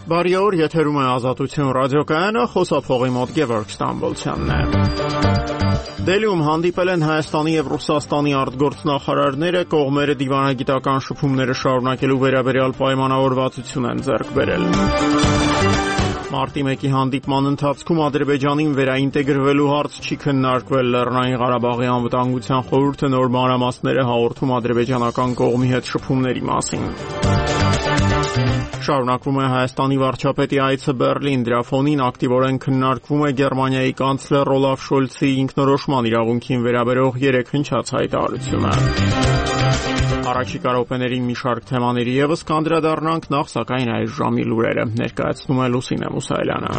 Բարի օր, եթերում է Ազատություն ռադիոկայանը, խոսափողի մոտ Գևորգ Ստամբոլցյանն է։ Դելիում հանդիպել են Հայաստանի եւ Ռուսաստանի արտգործնախարարները, կողմերը դիվանագիտական շփումները շարունակելու վերաբերյալ պայմանավորվածություն են ձեռք բերել։ Մարտի 1-ի հանդիպման ընթացքում Ադրբեջանին վերաինտեգրվելու հարց չի քննարկվել։ Լեռնային Ղարաբաղի անվտանգության խորհուրդը նոր մանրամասներ է հաղորդում ադրբեջանական կողմի հետ շփումների մասին։ Շարունակվում է Հայաստանի վարչապետի այցը Բեռլին, դրա ֆոնին ակտիվորեն քննարկվում է Գերմանիայի կանցլեր Օլաֆ Շոլցի ինքնորոշման իրավունքին վերաբերող 3 հնչած հայտարարությունը։ Առաջիկա րոպեներին մի շարք թեմաների ևս կանդրադառնանք, նախ սակայն այս ժամի լուրերը ներկայացնում է Լուսինե Մուսայելյանը։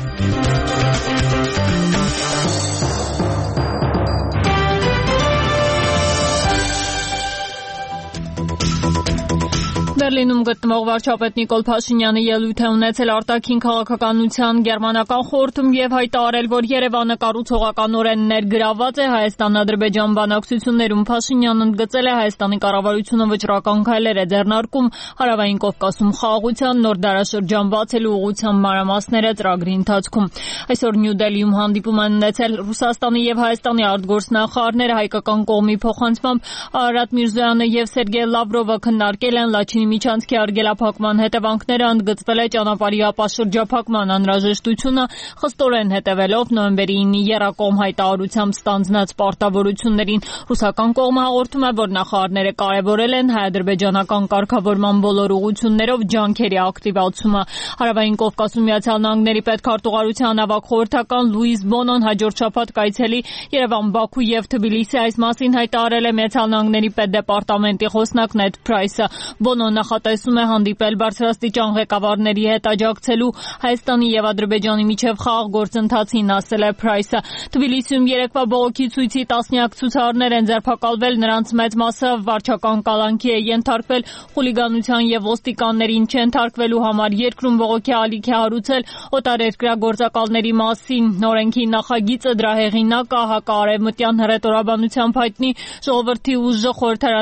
Բեռլինում գտնվող վարչապետ Նիկոլ Փաշինյանը ելույթ է ունեցել արտաքին քաղաքականության գերմանական խորհրդում եւ հայտարարել, որ Երևանը կառուցողականորեն ներգրավված է Հայաստան-Ադրբեջան բանակցություններում։ Փաշինյանն ընդգծել է Հայաստանի կառավարությունը վճռական քայլեր է ձեռնարկում Հարավային Կովկասում խաղաղության նոր դարաշրջան բացելու ուղղությամբ մանրամասները ծրագրի ընթացքում։ Այսօր Նյու Դելիում հանդիպում են ունեցել Ռուսաստանի եւ Հայաստանի արտգործնախարարները, հայկական կողմի փոխանցմամբ Արարատ Միրզոյանը եւ Սերգեյ Լավրովը քննարկել են Լաչինի միջանցքի արգելափակման հետևանքները, ընդգծվել է ճանապարհի ապաշրջափակման անհրաժեշտությունը, խստորեն հետևելով նոյեմբերի 9-ի եռակողմ հայտարարությամբ ստանձնած պարտավորություններին։ Ռուսական կողմը հաղորդում է, որ նախարարները կարևորել են հայ-ադրբեջանական կարգավորման բոլոր ուղղություններով ջանքերի ակտիվացումը։ Հարավային Կովկասում Միացյալ Նահանգների պետքարտուղարության ավագ խորհրդական Լուիս Բոնոն հաջորդ շաբաթ կայցելի Երևան, Բաքու եւ Թբիլիսի, այս մասին հայտարարել է Միացյալ Նահանգների պետդեպարտամենտի խոսնակ Նեդ Փրայսը։ Բոնոն նախատեսում է հանդիպել բարձրաստիճան ղեկավարների հետ աջակցելու Հայաստանի եւ Ադրբեջանի միջև խաղաղ գործընթացին, ասել է Փրայսը։ Թբիլիսիում երեկվա բողոքի ցույցի տասնյակ ցուցարարներ են ձերբակալվել, նրանց մեծ մասը վարչական կալանքի է ենթարկվել, խուլիգանության եւ ոստիկաններին չենթարկվելու համար երկրում բողոքի ալիք է հարուցել օտարերկրյա գործակալների մասին օրենքի նախագիծը, դրա հեղինակը հակաարևմտյան հռետորաբանությամբ հայտնի ժողովրդի ուժը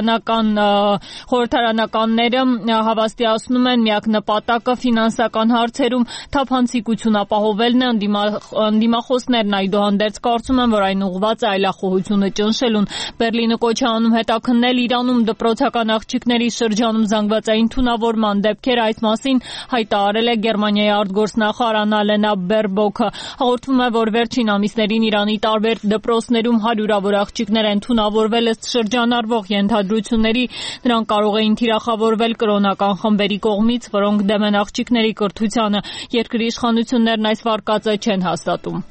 խորհրդարանականները հավաստիացնում են միակ նպատակը ֆինանսական հարցերում թափանցիկություն ապահովելն է։ Ընդդիմախոսներն այդուհանդերձ կարծում են, որ այն ուղղված է այլախոհությունը ճնշելուն։ Բեռլինը կոչ է անում հետաքննել Իրանում դպրոցական աղջիկների շրջանում զանգվածային թունավորման դեպքեր, այս մասին հայտարարել է Գերմանիայի արտգործնախարար Աննալենա Բերբոքը։ Հաղորդվում է, որ վերջին ամիսներին Իրանի տարբեր դպրոցներում հարյուրավոր աղջիկներ են թունավորվել ըստ շրջանառվող ենթադրությունների։ Նրանք կարող էին թիրախավորվել կրոնական խմբերի կողմից, որոնք դեմ են աղջիկների կրթությանը։ Երկրի իշխանություններն այս վարկածը չեն հաստատում։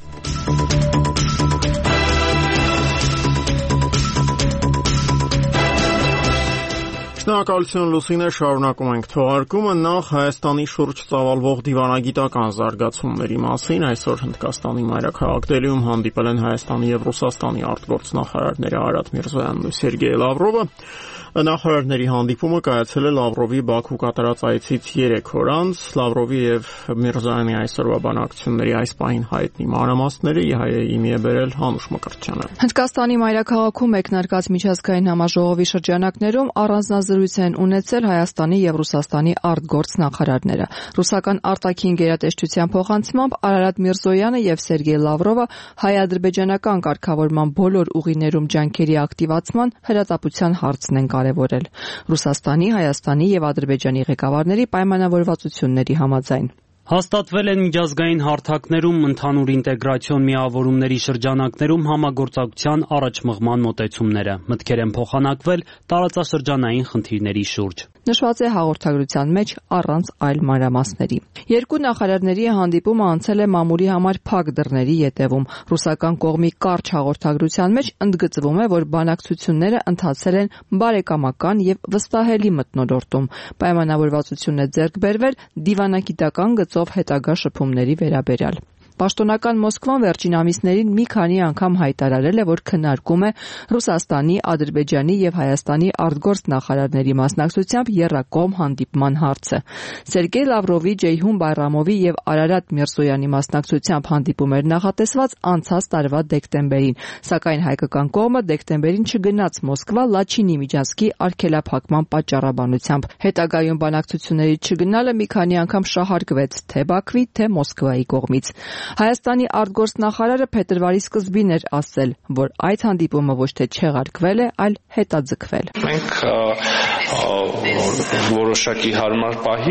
Շնորհակալություն Լուսինե, շարունակում ենք թողարկումը։ Նախ Հայաստանի շուրջ ծավալվող դիվանագիտական զարգացումների մասին այսօր Հնդկաստանի մայրաքաղաք Դելիում հանդիպել են Հայաստանի եւ Ռուսաստանի արտգործնախարարները Արարատ Միրզոյանն ու Սերգեյ Լավրովը։ Նախարարների հանդիպումը կայացել է Լավրովի Բաքու կատարած այցից 3 օր անց։ Լավրովի եւ Միրզոյանի այսօրվա բանակցությունների այս պահին հայտնի մանրամասները իմի է բերել Հանուշ Մկրտչյանը։ Հնդկաստանի մայրաքաղաքում մեկնարկած միջազգային համաժողովի շրջանակներում առանձնազրույց են ունեցել Հայաստանի եւ Ռուսաստանի արտգործնախարարները։ Ռուսական արտաքին գերատեսչության փոխանցմամբ Արարատ Միրզոյանը եւ Սերգեյ Լավրովը հայ-ադրբեջանական կարգավորման բոլոր ուղիներում ջանքերի ակտիվացման հրատապության հարցն են կարևորել Ռուսաստանի, Հայաստանի եւ Ադրբեջանի ղեկավարների պայմանավորվածությունների համաձայն։ Հաստատվել են միջազգային հարթակներում ընդհանուր ինտեգրացիոն միավորումների շրջանակներում համագործակցության առաջմղման մոտեցումները։ Մտքեր են փոխանակվել տարածաշրջանային խնդիրների շուրջ։ Նշված է հաղորդագրության մեջ առանց այլ մանրամասների։ Երկու նախարարների հանդիպումը անցել է մամուլի համար փակ դռների ետևում։ Ռուսական կողմի կարճ հաղորդագրության մեջ ընդգծվում է, որ բանակցությունները ընթացել են բարեկամական եւ վստահելի մթնոլորտում։ Պայմանավորվածություն է ձեռք բերվել դիվանագիտական գծով հետագա շփումների վերաբերյալ։ Պաշտոնական Մոսկվան վերջին ամիսներին մի քանի անգամ հայտարարել է, որ քննարկում է Ռուսաստանի, Ադրբեջանի եւ Հայաստանի արտգործ նախարարների մասնակցությամբ եռակողմ հանդիպման հարցը։ Սերգեյ Լավրովի, Ջեյհուն Բայրամովի եւ Արարատ Միրզոյանի մասնակցությամբ հանդիպում էր նախատեսված անցած տարվա դեկտեմբերին, սակայն հայկական կողմը դեկտեմբերին չգնաց Մոսկվա Լաչինի միջանցքի արգելափակման պատճառաբանությամբ։ Հետագայում բանակցությունների չգնալը մի քանի անգամ շահարկվեց թե Բաքվի, թե Մոսկվայի կողմից։ Հայաստանի արտգործնախարարը փետրվարի սկզբին էր ասել, որ այդ հանդիպումը ոչ թե չեղարկվել է, այլ հետաձգվել։ Մենք որոշակի հարմար պահի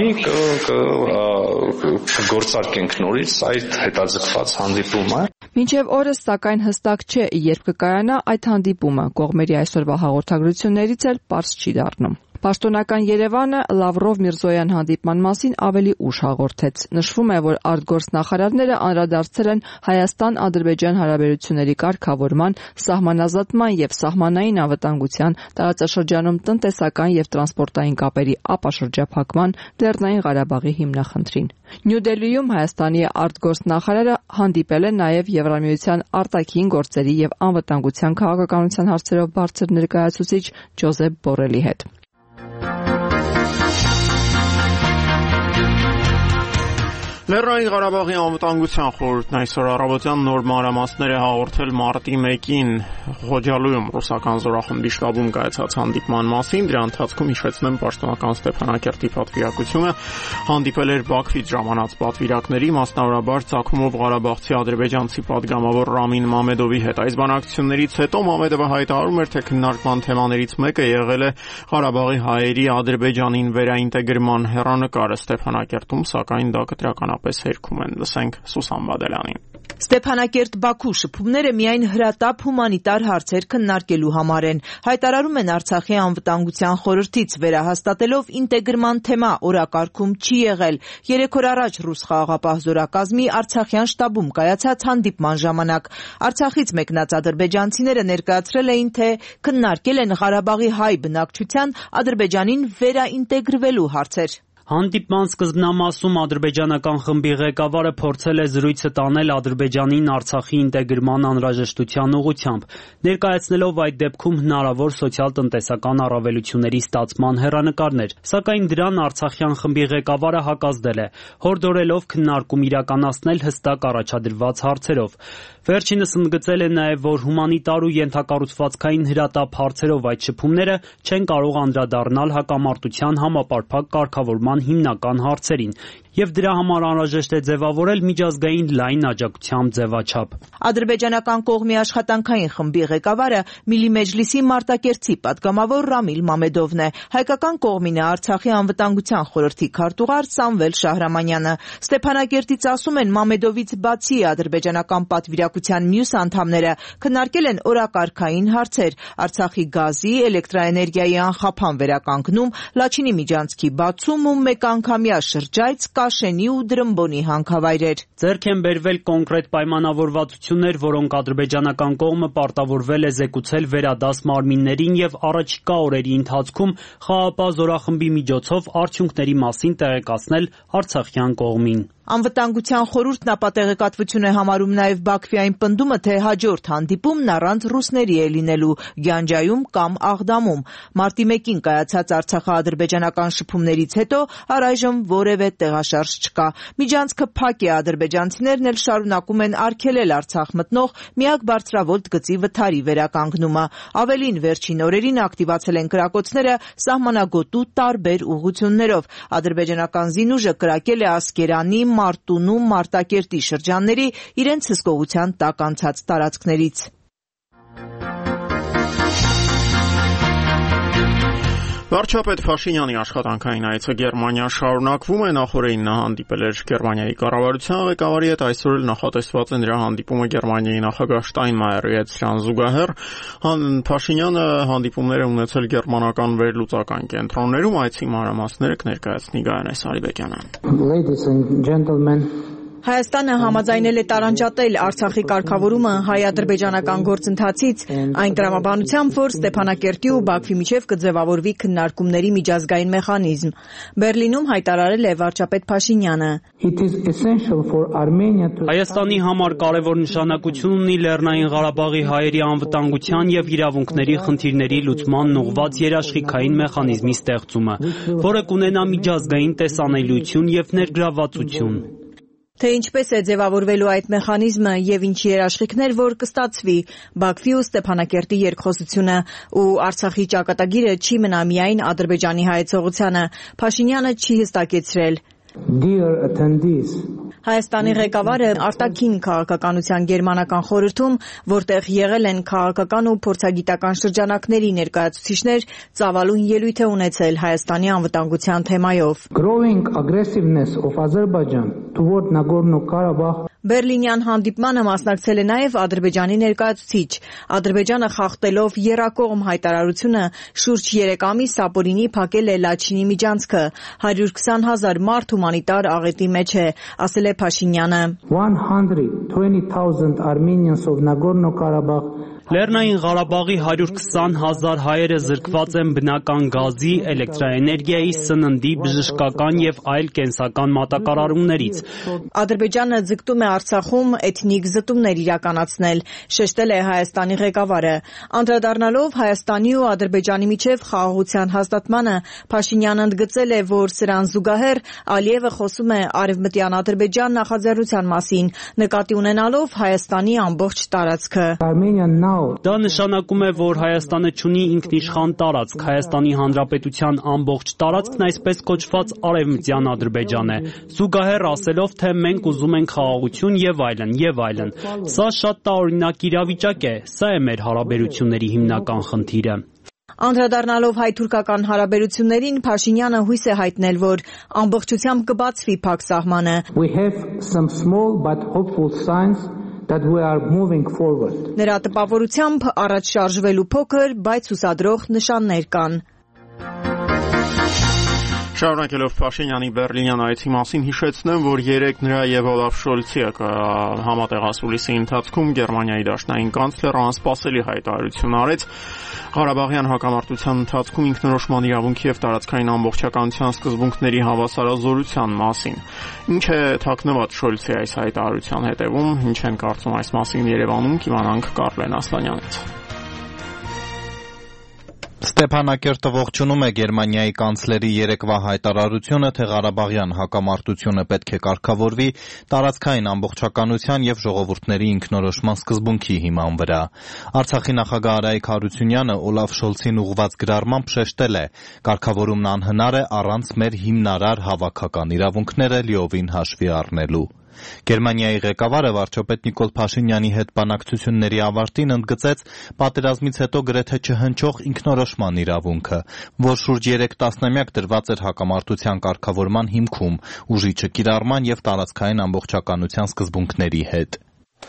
կգործարկենք նորից այդ հետաձգված հանդիպումը։ Մինչև օրս սակայն հստակ չէ, երբ կկայանա այդ հանդիպումը, կողմերի այսօրվա հաղորդագրություններից էլ պարզ չի դառնում։ Պաշտոնական Երևանը Լավրով-Միրզոյան հանդիպման մասին ավելի ուշ հաղորդեց։ Նշվում է, որ արտգործնախարարները անդրադարձել են Հայաստան-Ադրբեջան հարաբերությունների կարգավորման, սահմանազատման եւ սահմանային անվտանգության, տարածաշրջանում տնտեսական եւ տրանսպորտային կապերի ապաշրջափակման, Լեռնային Ղարաբաղի հիմնախնդրին։ Նյու Դելիում Հայաստանի արտգործնախարարը հանդիպել է նաեւ Եվրամիության արտաքին գործերի եւ անվտանգության քաղաքականության հարցերով բարձր ներկայացուցիչ Ջոզեփ Բորելի հետ։ Լեռնային Ղարաբաղի անվտանգության խորհուրդն այսօր առավոտյան նոր մանրամասներ է հաղորդել մարտի 1-ին Ղոջալույում ռուսական զորախմբի շտաբում կայացած հանդիպման մասին։ Դրա ընթացքում հիշեցնեմ պաշտոնական Ստեփանակերտի պատվիրակությունը հանդիպել էր Բաքվից ժամանած պատվիրակների, մասնավորաբար Ծագումով Ղարաբաղցի ադրբեջանցի падգամավոր Ռամին Մամեդովի հետ։ Այս բանակցություններից հետո Մամեդովը հայտարարում էր, թե քննարկման թեմաներից մեկը եղել է Ղարաբաղի հայերի Ադրբեջանին վերաինտեգրման հեռանկարը Ստեփանակերտում, սակայն դա կտրականապես հերքում են։ Լսենք Սուսան Բադելյանին։ Ստեփանակերտ-Բաքու շփումները միայն հրատապ հումանիտար հարցեր քննարկելու համար են, հայտարարում են Արցախի անվտանգության խորհրդից, վերահաստատելով ինտեգրման թեմա օրակարգում չի եղել։ 3 օր առաջ ռուս խաղաղապահ զորակազմի արցախյան շտաբում կայացած հանդիպման ժամանակ Արցախից մեկնած ադրբեջանցիները ներկայացրել էին, թե քննարկել են Ղարաբաղի հայ բնակչության Ադրբեջանին վերաինտեգրվելու հարցեր։ Հանդիպման սկզբնամասում ադրբեջանական խմբի ղեկավարը փորձել է զրույցը տանել Ադրբեջանին Արցախի ինտեգրման անհրաժեշտության ուղղությամբ, ներկայացնելով այդ դեպքում հնարավոր սոցիալ-տնտեսական առավելությունների ստացման հեռանկարներ, սակայն դրան արցախյան խմբի ղեկավարը հակազդել է, հորդորելով քննարկում իրականացնել հստակ առաջադրված հարցերով։ Վերջինս ընդգծել է նաև, որ հումանիտար ու ենթակառուցվածքային հրատապ հարցերով այդ շփումները չեն կարող անդրադառնալ հակամարտության համապարփակ կարգավորման հիմնական հարցերին, եւ դրա համար անհրաժեշտ է ձևավորել միջազգային լայն աջակցությամբ ձևաչափ։ Ադրբեջանական կողմի աշխատանքային խմբի ղեկավարը Միլի Մեջլիսի Մարտակերտի падգամավոր Ռամիլ Մամեդովն է, հայկական կողմին է Արցախի անվտանգության խորհրդի քարտուղար Սամվել Շահրամանյանը։ Ստեփանակերտից ասում են, Մամեդովից բացի ադրբեջանական պատվիրակության մյուս անդամները քննարկել են օրակարգային հարցեր, Արցախի գազի, էլեկտրաէներգիայի անխափան վերականգնում, Լաչինի միջանցքի բացում ու մեկանգամյա շրջայց Կաշենի ու Դրմբոնի հանքավայրեր։ Ձեռք են բերվել կոնկրետ պայմանավորվածություններ, որոնք ադրբեջանական կողմը պարտավոր է զեկուցել վերադաս մարմիններին եւ առաջիկա օրերի ընթացքում խաղաղապահ զորախմբի միջոցով արդյունքների մասին տեղեկացնել արցախյան կողմին։ Անվտանգության խորհուրդն ապատեղեկատվություն է համարում նաև Բաքվի այն պնդումը, թե հաջորդ հանդիպումն առանց ռուսների է լինելու Գյանջայում կամ Աղդամում։ Մարտի 1-ին կայացած արցախա-ադրբեջանական շփումներից հետո առայժմ որևէ տեղաշարժ չկա։ Միջանցքը փակ է, ադրբեջանցիներն էլ շարունակում են արգելել Արցախ մտնող միակ բարձրավոլտ գծի վթարի վերականգնումը։ Ավելին, վերջին օրերին ակտիվացել են կրակոցները սահմանագոտու տարբեր ուղղություններով։ Ադրբեջանական զինուժը կրակել է Ասկերանի, Մարտունու, Մարտակերտի շրջանների իրենց հսկողության տակ անցած տարածքներից։ Վարչապետ Փաշինյանի աշխատանքային այցը Գերմանիա շարունակվում է, նախորդին նա հանդիպել էր Գերմանիայի կառավարության ղեկավարի հետ, այսօր էլ նախատեսված է նրա հանդիպումը Գերմանիայի նախագահ Շտայնմայերի հետ սրան զուգահեռ։ Փաշինյանը հանդիպումներ է ունեցել գերմանական վերլուծական կենտրոններում, այցի մանրամասները կներկայացնի Գայանե Սարիբեկյանը։ Հայաստանը համաձայնել է տարանջատել Արցախի կարգավորումը հայ-ադրբեջանական գործընթացից այն տրամաբանությամբ, որ Ստեփանակերտի ու Բաքվի միջև կձևավորվի քննարկումների միջազգային մեխանիզմ։ Բերլինում հայտարարել է վարչապետ Փաշինյանը. Հայաստանի համար կարևոր նշանակություն ունի Լեռնային Ղարաբաղի հայերի անվտանգության եւ իրավունքների խնդիրների լուծման ուղղված երաշխիքային մեխանիզմի ստեղծումը, որը կունենա միջազգային տեսանելիություն եւ ներգրավվածություն։ Թե ինչպես է ձևավորվելու այդ մեխանիզմը եւ ինչ երաշխիքներ որ կստացվի, Բաքվի ու Ստեփանակերտի երկխոսությունը ու Արցախի ճակատագիրը չի մնա միայն Ադրբեջանի հայեցողությանը, Փաշինյանը չի հստակեցրել։ Հայաստանի ղեկավարը արտաքին քաղաքականության գերմանական խորհրդում, որտեղ եղել են քաղաքական ու փորձագիտական շրջանակների ներկայացուցիչներ, ծավալուն ելույթ է ունեցել Հայաստանի անվտանգության թեմայով։ Բերլինյան հանդիպմանը մասնակցել է նաև Ադրբեջանի ներկայացուցիչ։ Ադրբեջանը խախտելով եռակողմ հայտարարությունը շուրջ 3 ամիս ապօրինի փակել է Լաչինի միջանցքը։ 120,000 մարդ հումանիտար աղետի մեջ է, ասել է Փաշինյանը։ 120,000 Armenians of Nagorno-Karabakh Լեռնային Ղարաբաղի 120,000 հայերը զրկված են բնական գազի, էլեկտրաէներգիայի, սննդի, բժշկական եւ այլ կենսական մատակարարումներից։ Ադրբեջանը ձգտում է Արցախում էթնիկ զտումներ իրականացնել, շեշտել է Հայաստանի ղեկավարը։ Անդրադառնալով Հայաստանի ու Ադրբեջանի միջև խաղաղության հաստատմանը, Փաշինյանը ընդգծել է, որ սրան զուգահեռ Ալիևը խոսում է Արևմտյան Ադրբեջան նախաձեռնության մասին, նկատի ունենալով Հայաստանի ամբողջ տարածքը։ Դա նշանակում է, որ Հայաստանը չունի ինքնիշխան տարածք, Հայաստանի Հանրապետության ամբողջ տարածքն այսպես կոչված Արևմտյան Ադրբեջան է։ Զուգահեռ ասելով, թե մենք ուզում ենք խաղաղություն եւ այլն։ Սա շատ տարօրինակ իրավիճակ է, սա է մեր հարաբերությունների հիմնական խնդիրը։ Անդրադառնալով հայ-թուրքական հարաբերություններին, Փաշինյանը հույս է հայտնել, որ ամբողջությամբ կբացվի փակ սահմանը։ Նրա տպավորությամբ առաջ շարժվելու փոքր, բայց հուսադրող նշաններ կան։ Շարունակելով Փաշինյանի Բերլինյան այցի մասին հիշեցնեմ, որ երեկ նրա եւ Օլաֆ Շոլցի համատեղասուլիսի ընթացքում Գերմանիայի դաշնային կանցլերը անսպասելի հայտարարություն արեց Ղարաբաղյան հակամարտության ընթացքում ինքնորոշման իրավունքի եւ տարածքային ամբողջականության սկզբունքների հավասարազորության մասին։ Ինչ է թաքնված Շոլցի այս հայտարարության հետևում, ինչ են կարծում այս մասին Երևանում, կիմանանք Կարլեն Ասլանյանից։ Ստեփանակերտը ողջունում է Գերմանիայի կանցլերի երեկվա հայտարարությունը, թե Ղարաբաղյան հակամարտությունը պետք է կարգավորվի տարածքային ամբողջականության եւ ժողովուրդների ինքնորոշման սկզբունքի հիման վրա։ Արցախի նախագահ Արայիկ Հարությունյանը Օլաֆ Շոլցին ուղղված գրառմամբ շեշտել է. «Կարգավորումն անհնար է առանց մեր հիմնարար հավաքական իրավունքները լիովին հաշվի առնելու»։ Գերմանիայի ղեկավարը վարչապետ Նիկոլ Փաշինյանի հետ բանակցությունների ավարտին ընդգծեց պատերազմից հետո գրեթե չհնչող ինքնորոշման իրավունքը, որ շուրջ 3 տասնամյակ դրված էր հակամարտության կարգավորման հիմքում, ուժի չկիրառման եւ տարածքային ամբողջականության սկզբունքների հետ։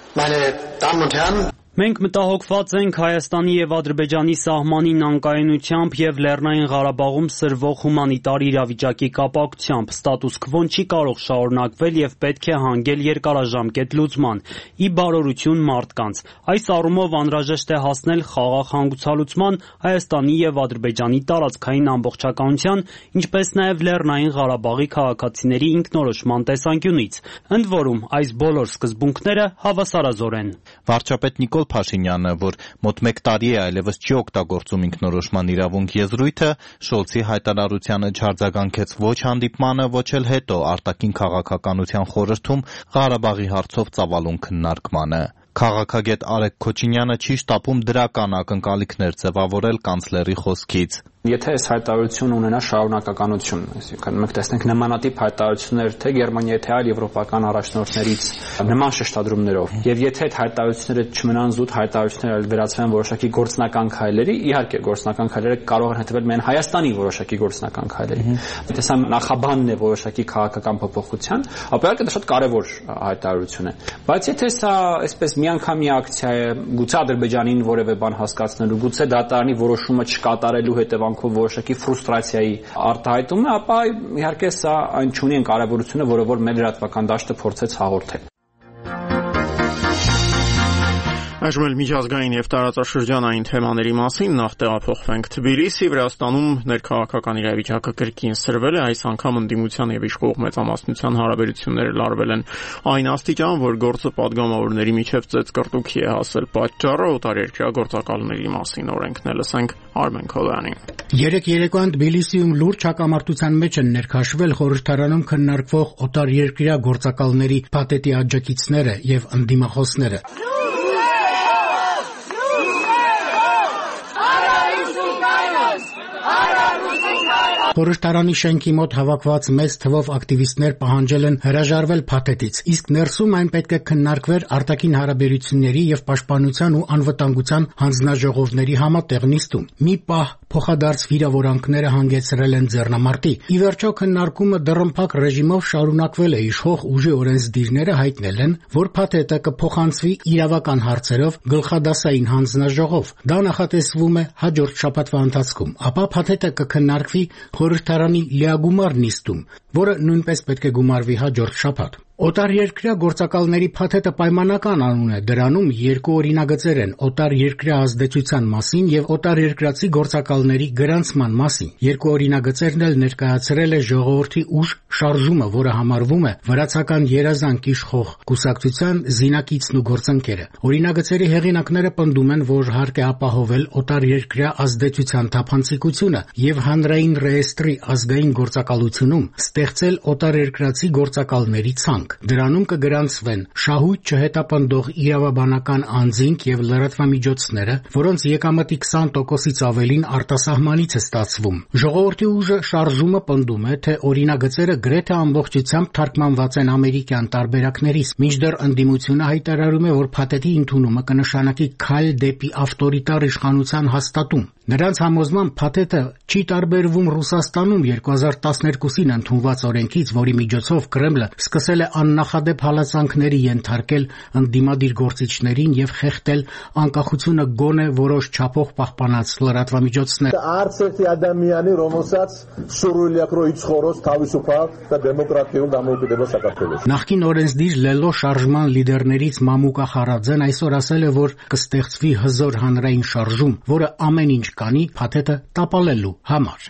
Մենք մտահոգված ենք Հայաստանի եւ Ադրբեջանի սահմանին անկայունությամբ եւ Լեռնային Ղարաբաղում սրվող հումանիտար իրավիճակի կապակցությամբ։ Ստատուս քվոն չի կարող շարունակվել եւ պետք է հանգել երկարաժամկետ լուծման՝ ի բարօրություն մարդկանց։ Այս առումով անհրաժեշտ է հասնել խաղաղ հանգուցալուծման Հայաստանի եւ Ադրբեջանի տարածքային ամբողջականության, ինչպես նաեւ Լեռնային Ղարաբաղի քաղաքացիների ինքնորոշման տեսանկյունից։ Ընդ որում, այս բոլոր սկզբունքները հավասարազոր են։ Վարչապետ Նիկոլ Փաշինյանը, որ մոտ 1 տարի է այլևս չի օգտագործում ինքնորոշման իրավունք եզրույթը, Շոլցի հայտարարությանը չարձագանքեց ոչ հանդիպմանը, ոչ էլ հետո արտաքին քաղաքականության խորհրդում Ղարաբաղի հարցով ծավալուն քննարկմանը։ Քաղաքագետ Արեգ Քոչինյանը չի շտապում դրական ակնկալիքներ ձևավորել կանցլերի խոսքից։ Եթե այս հայտարարությունը ունենա շարունակականություն, այսինքն մենք տեսնենք նմանատիպ հայտարարություններ թե Գերմանիայի, թե այլ եվրոպական առաջնորդներից նման շեշտադրումներով, եւ եթե այդ հայտարարությունները չմնան զուտ հայտարարություններ, այլ վերածվեն որոշակի գործնական քայլերի, իհարկե գործնական քայլերը կարող են հետևել միայն Հայաստանի որոշակի գործնական քայլերի։ Եթե սա նախաբանն է որոշակի քաղաքական փոփոխության, ապա իհարկե դա շատ կարևոր հայտարարություն է։ Բայց եթե սա այսպես միանգամյա ակցիա է, գուցե Ադրբեջանին որևէ բան հասկացնելու, գուցե դատարանի որոշումը չկատարելու հետևանքով հետևանքով որոշակի ֆրուստրացիայի արտահայտում է, ապա իհարկե սա այն չունի այն կարևորությունը, որը որ մեր լրատվական դաշտը փորձեց հաղորդել։ Այժմ էլ միջազգային եւ տարածաշրջանային թեմաների մասին նախ տեղափոխվենք Թբիլիսի։ Վրաստանում ներքաղաքական իրավիճակը կրկին սրվել է, այս անգամ ընդդիմության եւ իշխող մեծամասնության հարաբերությունները լարվել են այն աստիճան, որ գործը падգամավորների միջև ծեծկռտուքի է հասել։ Պատճառը օտարերկրյա գործակալների մասին օրենքն է, լսենք Արմեն Քոլյանին։ Երեք երեկոյան Թբիլիսիում լուրջ հակամարտության մեջ են ներքաշվել խորհրդարանում քննարկվող օտարերկրյա գործակալների փաթեթի աջակիցները եւ ընդդիմախոսները։ Խորհրդարանի շենքի մոտ հավաքված մեծ թվով ակտիվիստներ պահանջել են հրաժարվել փաթեթից, իսկ ներսում այն պետք է քննարկվեր արտաքին հարաբերությունների եւ պաշտպանության ու անվտանգության հանձնաժողովների համատեղ նիստում։ Մի պահ փոխադարձ վիրավորանքները հանգեցրել են ձեռնամարտի։ Ի վերջո քննարկումը դռնփակ ռեժիմով շարունակվել է, իշխող ուժի օրենսդիրները հայտնել են, որ փաթեթը կփոխանցվի իրավական հարցերով գլխադասային հանձնաժողով։ Դա նախատեսվում է հաջորդ շաբաթվա ընթացքում, ապա փաթեթը կքննարկվի խորհրդարանի լիագումար նիստում, որը նույնպես պետք է գումարվի հաջորդ շաբաթ։ Օտարերկրյա գործակալների փաթեթը պայմանական անուն է, դրանում երկու օրինագծեր են՝ օտարերկրյա ազդեցության մասին եւ օտարերկրացի գործակալների գրանցման մասին։ Երկու օրինագծերն էլ ներկայացրել է ժողովրդի ուժ շարժումը, որը համարվում է վրացական երազանք իշխող կուսակցության զինակիցն ու գործընկերը։ Օրինագծերի հեղինակները պնդում են, որ հարկ է ապահովել օտարերկրյա ազդեցության թափանցիկությունը եւ հանրային ռեեստրի ազգային գործակալությունում ստեղծել օտարերկրացի գործակալների ցանկ։ Դրանում կգրանցվեն շահույթ չհետապնդող իրավաբանական անձինք եւ լրատվամիջոցները, որոնց եկամտի 20%-ից ավելին արտասահմանից է ստացվում։ Ժողովրդի ուժը շարժումը պնդում է, թե օրինագծերը գրեթե ամբողջությամբ թարգմանված են ամերիկյան տարբերակներից, մինչդեռ ընդդիմությունը հայտարարում է, որ փաթեթի ընդունումը կնշանակի քայլ դեպի ավտորիտար իշխանության հաստատում։ Նրանց համոզմամբ փաթեթը չի տարբերվում Ռուսաստանում 2012-ին ընդունված օրենքից, որի միջոցով Կրեմլը սկսել է աննախադեպ հալածանքների ենթարկել ընդդիմադիր գործիչներին եւ խեղդել անկախությունը գոնե որոշ չափով պահպանած լրատվամիջոցները։ Արցախի Ադամյանի ռոմոսած շուրուլյակրոից խորոս თავისუფալ და դեմոկրատիულ დამოუკიდებელ საქართველოს։ Նախկին օրենսդիր Լելո շարժման լիդերներից Մամուկա Խարաձեն այսօր ասել է, որ կստեղծվի հզոր հանրային շարժում, որը ամեն ինչ կանի փաթեթը տապալելու համար։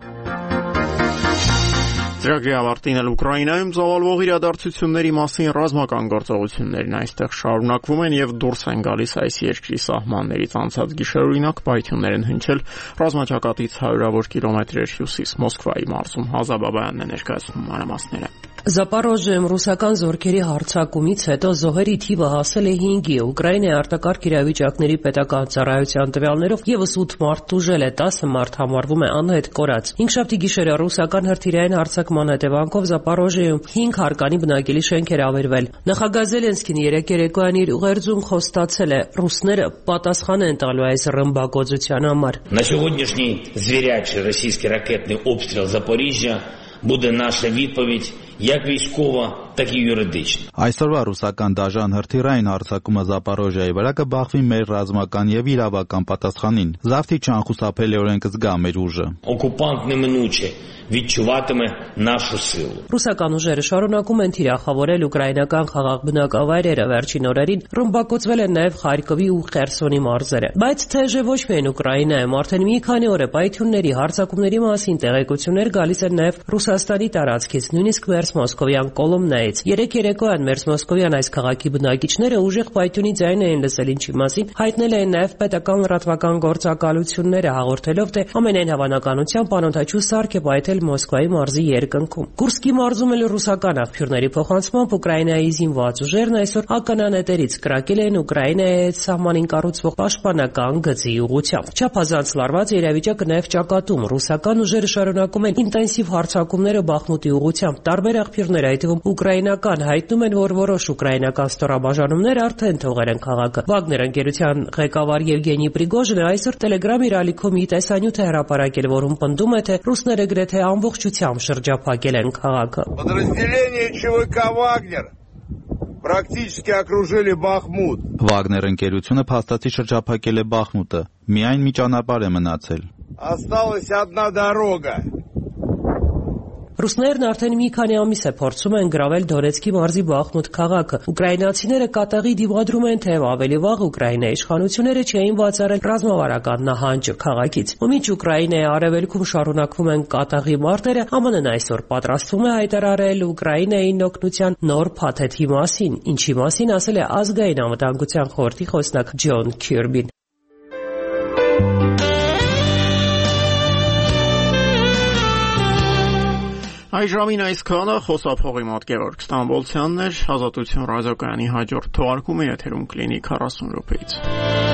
Ծրագրի ավարտին էլ Ուկրաինայում ծավալվող իրադարձությունների մասին ռազմական գործողություններն այստեղ շարունակվում են եւ դուրս են գալիս այս երկրի սահմաններից։ Անցած գիշերօրինակ պայթյուններ են հնչել ռազմաճակատից հարյուրավոր կիլոմետրեր հյուսիս Մոսկվայի մարզում։ Հազաբաբայանն է ներկայացնում մանրամասները։ Զապարոժիայում ռուսական զորքերի հարձակումից հետո զոհերի թիվը հասել է 5-ի։ Ուկրաինայի արտակարգ իրավիճակների պետական ծառայության տվյալներով եւս 8 մարդ տուժել է, 10 մարդ համարվում է անհետ կորած։ Հինգշաբթի գիշերը ռուսական հրթիռային հարձակման հետևանքով Զապարոժիայում 5 հարկանի բնակելի շենքեր ավերվել։ Նախագահ Զելենսկին երեկ երեկոյան իր ուղերձում խոստացել է, ռուսները պատասխան են տալու այս ռմբակոծության համար։ На сьогоднішній звірячий російський ракетний обстріл Запоріжжя буде наша відповідь як військова, так і юридична. Այսօրվա ռուսական դաժան հրթիռային հարձակումը Զապարոժիայի վրա կբախվի մեր ռազմական եւ իրավական պատասխանին։ Զավթի չանխուսափելիորեն կզգա մեր ուժը։ Օկուպանտ неминуче відчуватиме нашу силу. Ռուսական ուժերը շարունակում են թիրախավորել ուկրաինական խաղաղ բնակավայրերը, վերջին օրերին ռմբակոծվել են նաև Խարկովի ու Խերսոնի մարզերը։ Բայց թեժը ոչ միայն Ուկրաինայում, արդեն մի քանի օր է պայթյունների, հարձակումների մասին տեղեկություններ գալիս են նաև Ռուսաստանի տարածքից, նույնիսկ Մերձ Մոսկովյան Կոլոմնայից։ Երեք երեկոյան Մերձ Մոսկովյան այս քաղաքի բնակիչները ուժեղ պայթյունի ձայն էին լսել, ինչի մասին հայտնել էին նաև պետական լրատվական գործակալությունները, հաղորդելով, թե ամենայն հավանականությամբ անօդաչու սարք է պայթել Մոսկվայի մարզի երկնքում։ Կուրսկի մարզում էլ ռուսական աղբյուրների փոխանցմամբ Ուկրաինայի զինված ուժերն այսօր ականանետերից կրակել են Ուկրաինայի հետ սահմանին կառուցվող պաշտպանական գծի ուղղությամբ։ Չափազանց լարված իրավիճակը նաև ճակատում ռուսական ուժերը շարունակում են ինտենսիվ հարձակումները Բախմուտի ուղղությամբ։ Տարբեր աղբյուրներ, այդ թվում ուկրաինական, հայտնում են, որ որոշ ուկրաինական ստորաբաժանումներ արդեն թողել են քաղաքը։ Վագներ ընկերության ղեկավար Եվգենի Պրիգոժինը այսօր Telegram իր ալիքում մի տեսանյութ է հրապարակել, որում պնդում է, թե ռուսները գրեթե ամբողջությամբ շրջափակել են քաղաքը։ Подразделение ЧВК Вагнер практически окружили Бахмут. Վագներ ընկերությունը փաստացի շրջափակել է Բախմուտը։ Միայն մի ճանապարհ է մնացել։ осталась одна дорога. Ռուսներն արդեն մի քանի ամիս է փորձում են գրավել Դոնեցկի մարզի Բախմուտ քաղաքը։ Ուկրաինացիները կատաղի դիմադրում են, թե ավելի վաղ Ուկրաինայի իշխանությունները չէին բացառել ռազմավարական նահանջը քաղաքից։ Ու մինչ Ուկրաինայի արևելքում շարունակվում են կատաղի մարտերը, ԱՄՆ-ն այսօր պատրաստվում է հայտարարել Ուկրաինային օգնության նոր փաթեթի մասին, ինչի մասին ասել է ազգային անվտանգության խորհրդի խոսնակ Ջոն Քյուրբին։ Այժմին այսքանը խոսափողի մոտ Գևորգ Ստամբոլցյանն էր, Ազատություն ռադիոկայանի հաջորդ թողարկումը եթերում կլինի 40 րոպեից։